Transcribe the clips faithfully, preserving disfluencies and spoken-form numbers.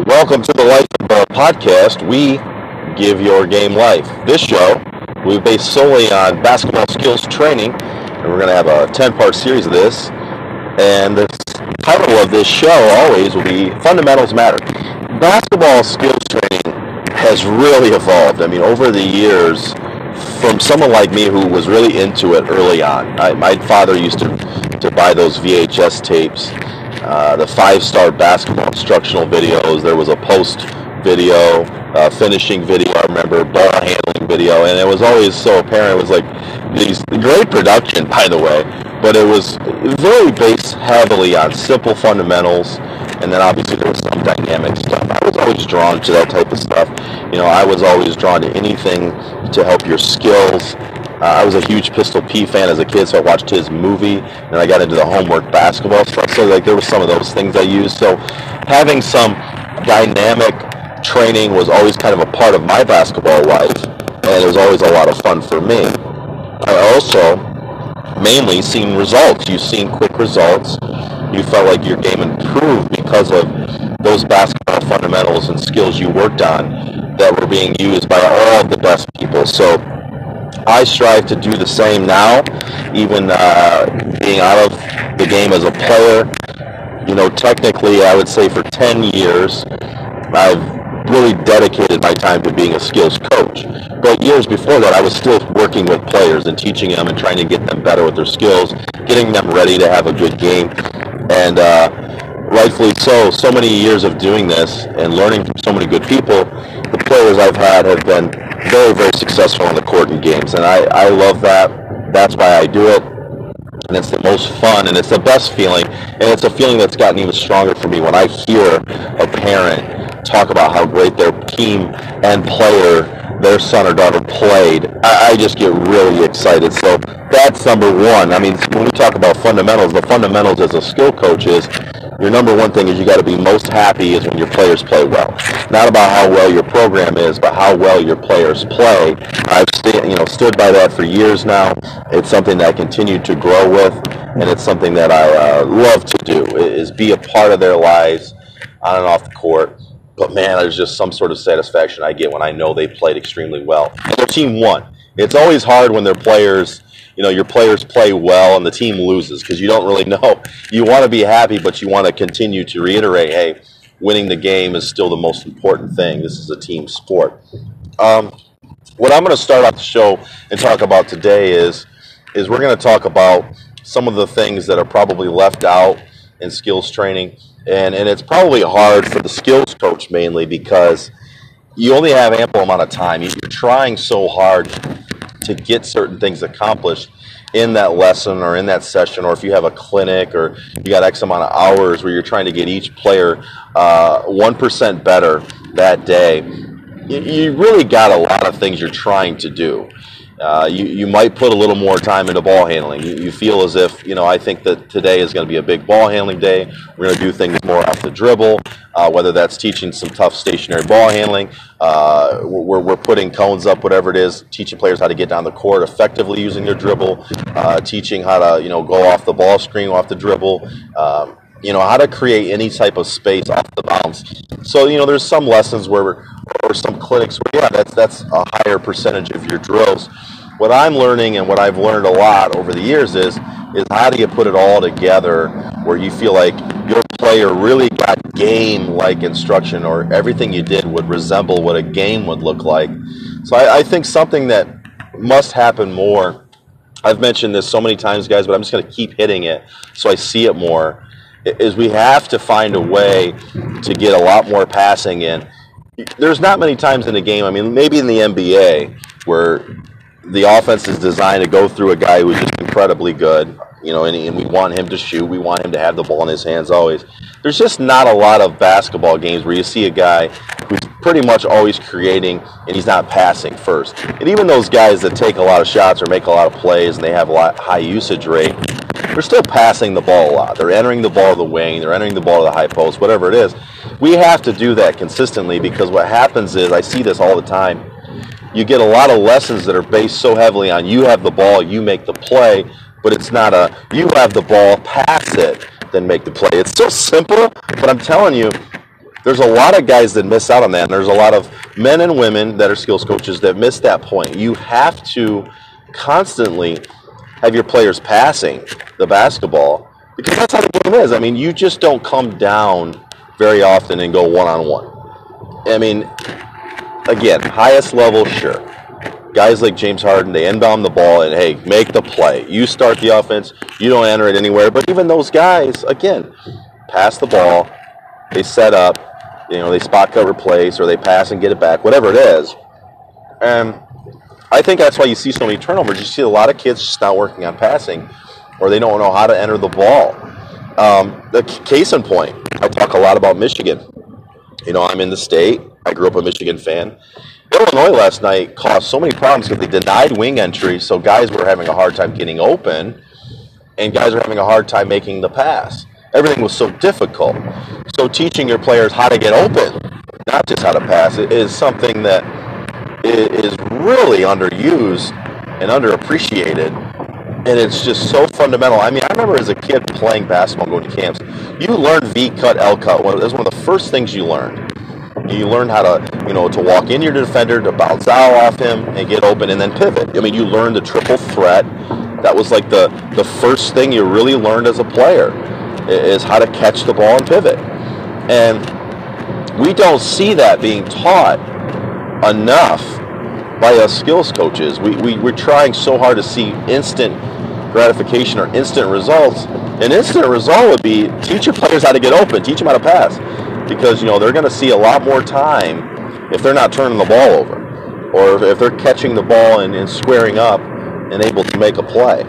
Welcome to the Life of Ball podcast. We give your game life. This show, we base solely on basketball skills training, and we're going to have a ten-part series of this. And the title of this show always will be Fundamentals Matter. Basketball skills training has really evolved. I mean, over the years, from someone like me who was really into it early on. I, my father used to, to buy those V H S tapes. Uh, the five-star basketball instructional videos. There was a post video, uh, finishing video, I remember, ball handling video, and it was always so apparent. It was like these great production, by the way, but it was very based heavily on simple fundamentals, and then obviously there was some dynamic stuff. I was always drawn to that type of stuff. You know, I was always drawn to anything to help your skills. Uh, I was a huge Pistol Pete fan as a kid, so I watched his movie, and I got into the homework basketball stuff. So, like, there were some of those things I used. So, having some dynamic training was always kind of a part of my basketball life, and it was always a lot of fun for me. I also mainly seen results. You've seen quick results. You felt like your game improved because of those basketball fundamentals and skills you worked on that were being used by all of the best people. So, I strive to do the same now, even uh, being out of the game as a player. You know, technically, I would say for ten years, I've really dedicated my time to being a skills coach. But years before that, I was still working with players and teaching them and trying to get them better with their skills, getting them ready to have a good game. And uh, rightfully so, so many years of doing this and learning from so many good people, the players I've had have been very, very successful on the court and games, and I, I love that. That's why I do it, and it's the most fun, and it's the best feeling, and it's a feeling that's gotten even stronger for me when I hear a parent talk about how great their team and player, their son or daughter played. I, I just get really excited. So that's number one. I mean, when we talk about fundamentals, the fundamentals as a skill coach is your number one thing is you got to be most happy is when your players play well. Not about how well your program is, but how well your players play. I've st- you know stood by that for years now. It's something that I continue to grow with, and it's something that I uh, love to do, is be a part of their lives on and off the court. But man, there's just some sort of satisfaction I get when I know they played extremely well. And their team won. It's always hard when their players, you know, your players play well and the team loses because you don't really know. You want to be happy, but you want to continue to reiterate, hey, winning the game is still the most important thing. This is a team sport. Um, what I'm going to start off the show and talk about today is, is we're going to talk about some of the things that are probably left out in skills training. And, and it's probably hard for the skills coach mainly because you only have ample amount of time. You're trying so hard to get certain things accomplished in that lesson or in that session, or if you have a clinic or you got X amount of hours where you're trying to get each player uh, one percent better that day, you, you really got a lot of things you're trying to do. Uh, you, you might put a little more time into ball handling. You, you feel as if, you know, I think that today is going to be a big ball handling day. We're going to do things more off the dribble, uh, whether that's teaching some tough stationary ball handling. Uh, we're, we're putting cones up, whatever it is, teaching players how to get down the court effectively using their dribble, uh, teaching how to, you know, go off the ball screen, off the dribble, um, you know, how to create any type of space off the bounce. So, you know, there's some lessons where, we're, or some clinics where, yeah, that's, that's a higher percentage of your drills. What I'm learning and what I've learned a lot over the years is, is how do you put it all together where you feel like your player really got game-like instruction or everything you did would resemble what a game would look like. So I, I think something that must happen more, I've mentioned this so many times, guys, but I'm just going to keep hitting it so I see it more, is we have to find a way to get a lot more passing in. There's not many times in a game, I mean, maybe in the N B A, where the offense is designed to go through a guy who's just incredibly good, you know, and, and we want him to shoot. We want him to have the ball in his hands always. There's just not a lot of basketball games where you see a guy who's pretty much always creating and he's not passing first. And even those guys that take a lot of shots or make a lot of plays and they have a lot high usage rate, they're still passing the ball a lot. They're entering the ball to the wing. They're entering the ball to the high post, whatever it is. We have to do that consistently because what happens is, I see this all the time, you get a lot of lessons that are based so heavily on you have the ball, you make the play, but it's not a you have the ball, pass it, then make the play. It's so simple, but I'm telling you, there's a lot of guys that miss out on that, and there's a lot of men and women that are skills coaches that miss that point. You have to constantly have your players passing the basketball, because that's how the game is. I mean, you just don't come down very often and go one-on-one. I mean, again, highest level, sure. Guys like James Harden, they inbound the ball and, hey, make the play. You start the offense. You don't enter it anywhere. But even those guys, again, pass the ball. They set up. You know, they spot cover plays, or they pass and get it back, whatever it is. And I think that's why you see so many turnovers. You see a lot of kids just not working on passing, or they don't know how to enter the ball. Um, the case in point, I talk a lot about Michigan. You know, I'm in the state. I grew up a Michigan fan. Illinois last night caused so many problems because they denied wing entry, so guys were having a hard time getting open, and guys were having a hard time making the pass. Everything was so difficult. So teaching your players how to get open, not just how to pass, is something that is really underused and underappreciated, and it's just so fundamental. I mean, I remember as a kid playing basketball, going to camps, you learned V-cut, L-cut. That was one of the first things you learned. You learn how to, you know, to walk in your defender, to bounce out off him, and get open, and then pivot. I mean, you learned the triple threat. That was like the, the first thing you really learned as a player, is how to catch the ball and pivot. And we don't see that being taught enough by us skills coaches. We, we, we're trying so hard to see instant gratification or instant results. An instant result would be teach your players how to get open, teach them how to pass. Because, you know, they're going to see a lot more time if they're not turning the ball over, or if they're catching the ball and, and squaring up and able to make a play.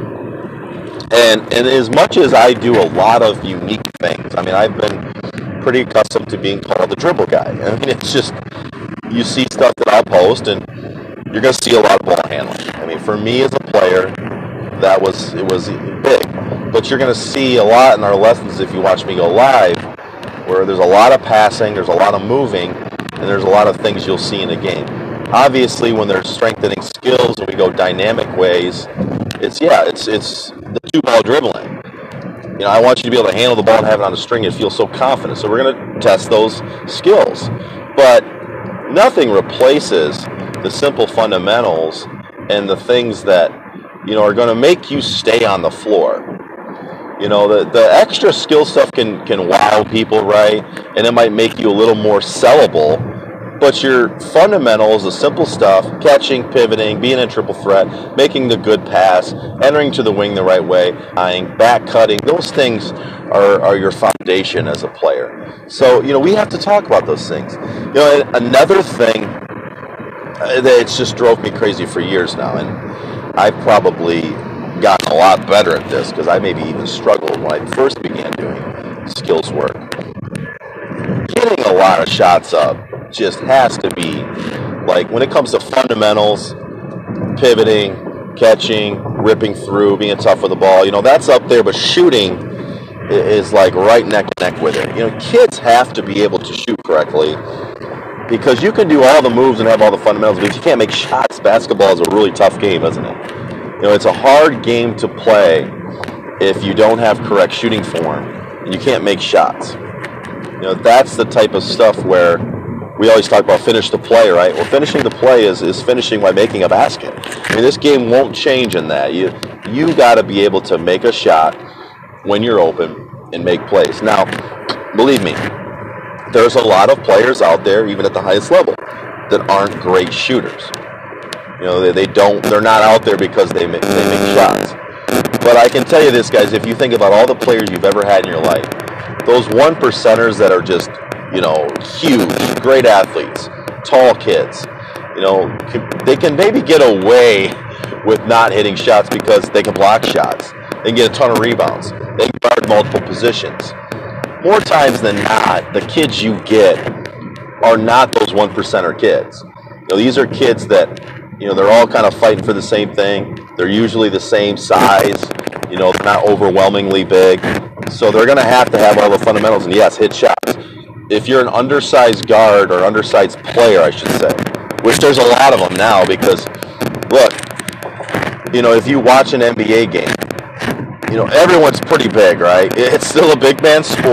And, and as much as I do a lot of unique things, I mean, I've been pretty accustomed to being called the dribble guy. I mean, it's just, you see stuff that I'll post, and you're going to see a lot of ball handling. I mean, for me as a player, that was, it was big. But you're going to see a lot in our lessons if you watch me go live, where there's a lot of passing, there's a lot of moving, and there's a lot of things you'll see in a game. Obviously, when they're strengthening skills and we go dynamic ways, it's, yeah, it's it's the two-ball dribbling. You know, I want you to be able to handle the ball and have it on a string and feel so confident. So we're going to test those skills. But nothing replaces the simple fundamentals and the things that, you know, are going to make you stay on the floor. You know, the, the extra skill stuff can, can wow people, right? And it might make you a little more sellable. But your fundamentals, the simple stuff, catching, pivoting, being a triple threat, making the good pass, entering to the wing the right way, eyeing, back cutting, those things are, are your foundation as a player. So, you know, we have to talk about those things. You know, another thing that just drove me crazy for years now, and I probably gotten a lot better at this because I maybe even struggled when I first began doing skills work. Getting a lot of shots up just has to be, like, when it comes to fundamentals, pivoting, catching, ripping through, being tough with the ball, you know, that's up there, but shooting is like right neck and neck with it. You know, kids have to be able to shoot correctly, because you can do all the moves and have all the fundamentals, but if you can't make shots, basketball is a really tough game, isn't it? You know, it's a hard game to play if you don't have correct shooting form and you can't make shots. You know, that's the type of stuff where we always talk about finish the play, right? Well, finishing the play is, is finishing by making a basket. I mean, this game won't change in that. You you got to be able to make a shot when you're open and make plays. Now, believe me, there's a lot of players out there, even at the highest level, that aren't great shooters. You know, they, they don't, they're not out there because they make, they make shots. But I can tell you this, guys, if you think about all the players you've ever had in your life, those one percenters that are just, you know, huge, great athletes, tall kids, you know, they can maybe get away with not hitting shots because they can block shots. They can get a ton of rebounds. They can guard multiple positions. More times than not, the kids you get are not those one percenter kids. You know, these are kids that, you know, they're all kind of fighting for the same thing. They're usually the same size. You know, they're not overwhelmingly big. So they're going to have to have all the fundamentals and, yes, hit shots. If you're an undersized guard or undersized player, I should say, which there's a lot of them now because, look, you know, if you watch an N B A game, you know, everyone's pretty big, right? It's still a big man sport.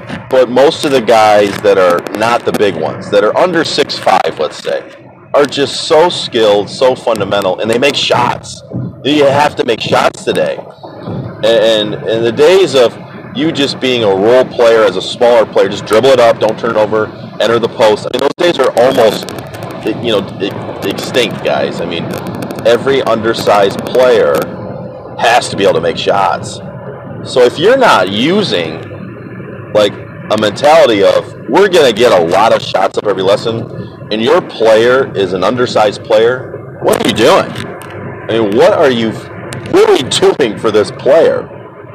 but most of the guys that are not the big ones, that are under six five, let's say, are just so skilled, so fundamental, and they make shots. You have to make shots today. And in the days of you just being a role player as a smaller player, just dribble it up, don't turn it over, enter the post. I mean, those days are almost, you know, extinct, guys. I mean, every undersized player has to be able to make shots. So if you're not using, like, a mentality of, we're going to get a lot of shots up every lesson, and your player is an undersized player, what are you doing? I mean, what are you really doing for this player?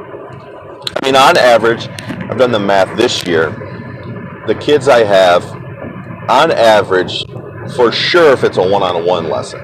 I mean, on average, I've done the math this year, the kids I have, on average, for sure if it's a one-on-one lesson,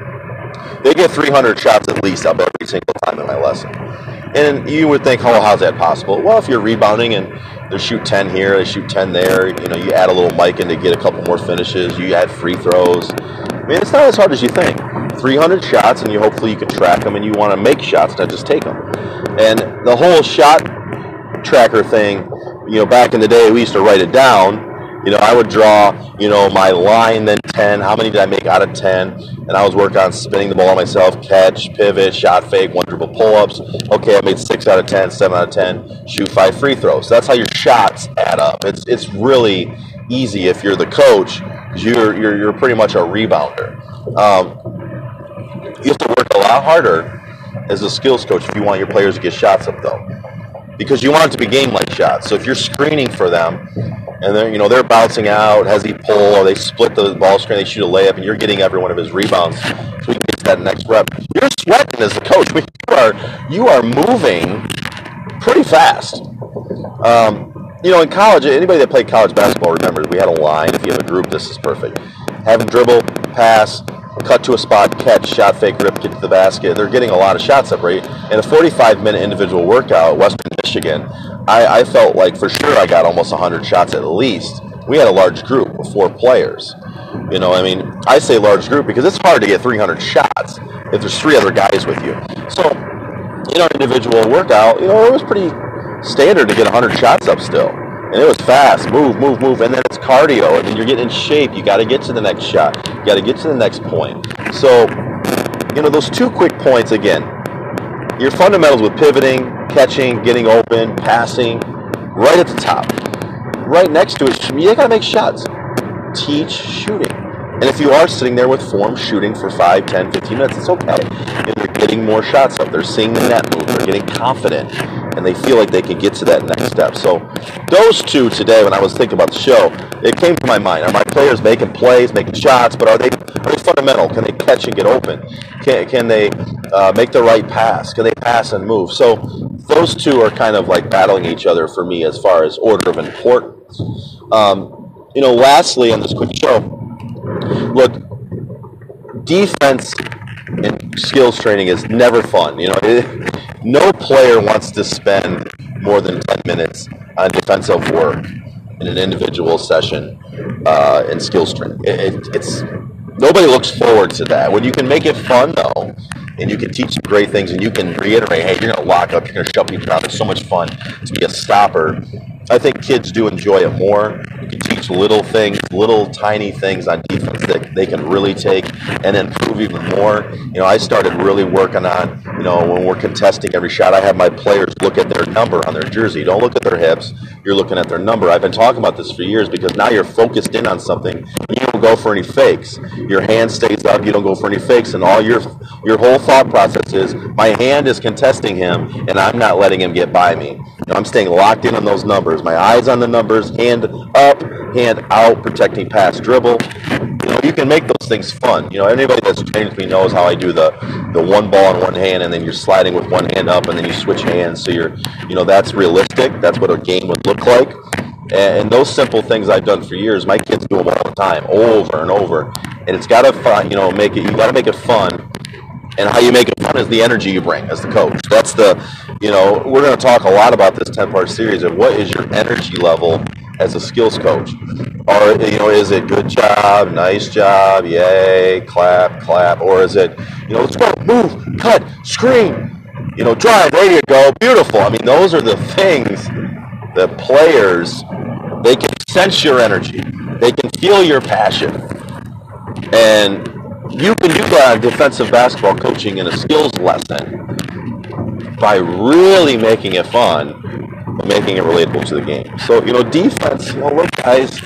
they get three hundred shots at least up every single time in my lesson. And you would think, oh, how's that possible? Well, if you're rebounding and they shoot ten here, they shoot ten there, you know, you add a little mic in to get a couple more finishes, you add free throws. I mean, it's not as hard as you think. three hundred shots, and you hopefully you can track them, and you want to make shots, not just take them. And the whole shot tracker thing, you know, back in the day, we used to write it down. You know, I would draw, you know, my line, then ten. How many did I make out of ten? And I was working on spinning the ball myself, catch, pivot, shot fake, one dribble pull-ups. Okay, I made six out of ten, seven out of ten, shoot five free throws. So that's how your shots add up. It's it's really easy if you're the coach, because you're, you're, you're pretty much a rebounder. Um, you have to work a lot harder as a skills coach if you want your players to get shots up, though, because you want it to be game-like shots. So if you're screening for them, and they're, you know, they're bouncing out, has he pull, or they split the ball screen, they shoot a layup, and you're getting every one of his rebounds, so we can get to that next rep. You're sweating as the coach. I mean, you are you are moving pretty fast. Um, you know, in college, anybody that played college basketball remembers we had a line. If you have a group, this is perfect. Have them dribble, pass, cut to a spot, catch, shot fake, rip, get to the basket. They're getting a lot of shots up, right? In a forty-five minute individual workout, Western Michigan, I, I felt like for sure I got almost one hundred shots at least. We had a large group of four players. You know, I mean, I say large group because it's hard to get three hundred shots if there's three other guys with you. So, in our individual workout, you know, it was pretty standard to get one hundred shots up still. And it was fast, move, move, move, and then it's cardio, and then you're getting in shape. You got to get to the next shot. You got to get to the next point. So, you know, those two quick points, again, your fundamentals with pivoting, catching, getting open, passing, right at the top. Right next to it, you got to make shots. Teach shooting. And if you are sitting there with form shooting for five, ten, fifteen minutes, it's okay. And they're getting more shots up. They're seeing the net move. They're getting confident. And they feel like they can get to that next step. So those two today, when I was thinking about the show, it came to my mind. Are my players making plays, making shots, but are they are they fundamental? Can they catch and get open? Can, can they uh, make the right pass? Can they pass and move? So those two are kind of like battling each other for me as far as order of importance. Um, you know, lastly on this quick show, look, defense and skills training is never fun. You know, it, no player wants to spend more than ten minutes on defensive work in an individual session uh, in skills training. It, it, it's nobody looks forward to that. When you can make it fun, though, and you can teach some great things, and you can reiterate, hey, you're going to lock up, you're going to shove people around. It's so much fun to be a stopper. I think kids do enjoy it more. You can teach little things, little tiny things on defense that they can really take and improve even more. You know, I started really working on, you know, when we're contesting every shot, I have my players look at their number on their jersey. Don't look at their hips. You're looking at their number. I've been talking about this for years because now you're focused in on something. You don't go for any fakes. Your hand stays up. You don't go for any fakes. And all your your whole thought process is, my hand is contesting him, and I'm not letting him get by me. You know, I'm staying locked in on those numbers. My eyes on the numbers, hand up, hand out, protecting pass dribble. You know, you can make those things fun. You know, anybody that's trained with me knows how I do the the one ball in one hand, and then you're sliding with one hand up, and then you switch hands. So you're, you know, that's realistic. That's what a game would look like. And those simple things I've done for years, my kids do them all the time, over and over. And it's got to, you know, make it. You got to make it fun. And how you make it fun is the energy you bring as the coach. That's the, you know, we're going to talk a lot about this ten-part series of what is your energy level as a skills coach. Or, you know, is it good job, nice job, yay, clap, clap, or is it, you know, let's go, move, cut, screen, you know, drive, ready to go, beautiful. I mean, those are the things The players, they can sense your energy. They can feel your passion. And you can do that on defensive basketball coaching in a skills lesson by really making it fun, but making it relatable to the game. So, you know, defense, you know, look, guys,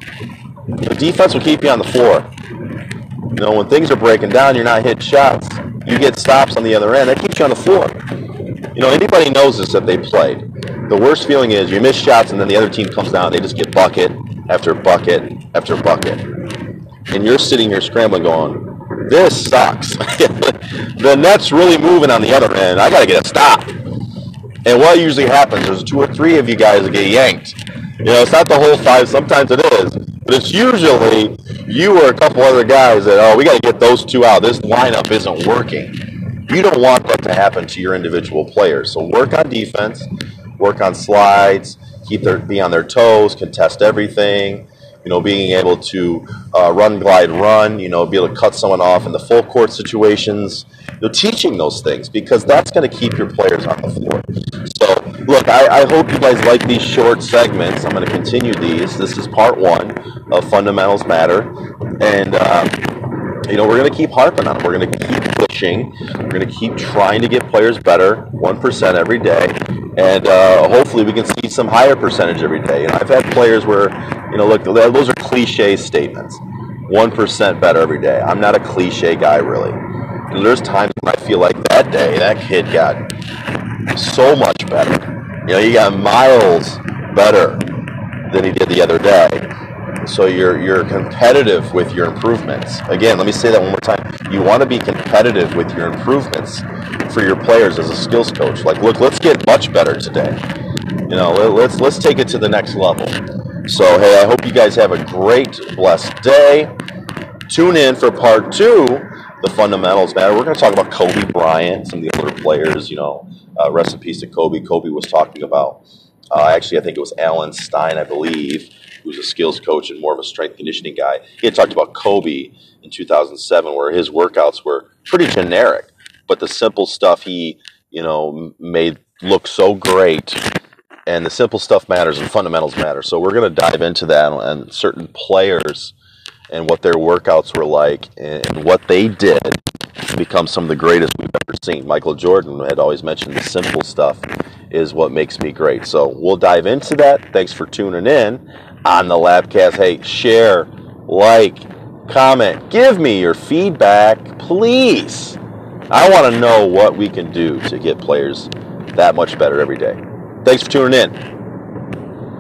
you know, defense will keep you on the floor. You know, when things are breaking down, you're not hitting shots. You get stops on the other end. That keeps you on the floor. You know, anybody knows this if they played. The worst feeling is you miss shots and then the other team comes down. They just get bucket after bucket after bucket. And you're sitting here scrambling going, this sucks. The net's really moving on the other end. I got to get a stop. And what usually happens, there's two or three of you guys that get yanked. You know, it's not the whole five. Sometimes it is. But it's usually you or a couple other guys that, oh, we got to get those two out. This lineup isn't working. You don't want that to happen to your individual players. So work on defense, work on slides, keep their be on their toes, contest everything. You know, being able to uh, run, glide, run. You know, be able to cut someone off in the full court situations. You know, teaching those things because that's going to keep your players on the floor. So, look, I, I hope you guys like these short segments. I'm going to continue these. This is part one of Fundamentals Matter, and uh, you know, we're going to keep harping on it. We're going to keep pushing. We're going to keep trying to get players better, one percent every day, and uh, hopefully we can see some higher percentage every day. You know, I've had players where, you know, look, those are cliche statements. one percent better every day. I'm not a cliche guy, really. You know, there's times when I feel like that day, that kid got so much better. You know, he got miles better than he did the other day. So you're you're competitive with your improvements. Again, let me say that one more time. You want to be competitive with your improvements for your players as a skills coach. Like, look, let's get much better today. You know, let's let's take it to the next level. So, hey, I hope you guys have a great, blessed day. Tune in for part two, the Fundamentals Matter. We're going to talk about Kobe Bryant, some of the older players, you know, uh, rest in peace to Kobe. Kobe was talking about, uh, actually, I think it was Alan Stein, I believe, who's a skills coach and more of a strength conditioning guy. He had talked about Kobe in two thousand seven, where his workouts were pretty generic, but the simple stuff he, you know, made look so great. And the simple stuff matters and fundamentals matter. So we're going to dive into that and certain players and what their workouts were like and what they did to become some of the greatest we've ever seen. Michael Jordan had always mentioned the simple stuff is what makes me great. So we'll dive into that. Thanks for tuning in on the Labcast. Hey, share, like, comment, give me your feedback, please. I want to know what we can do to get players that much better every day. Thanks for tuning in.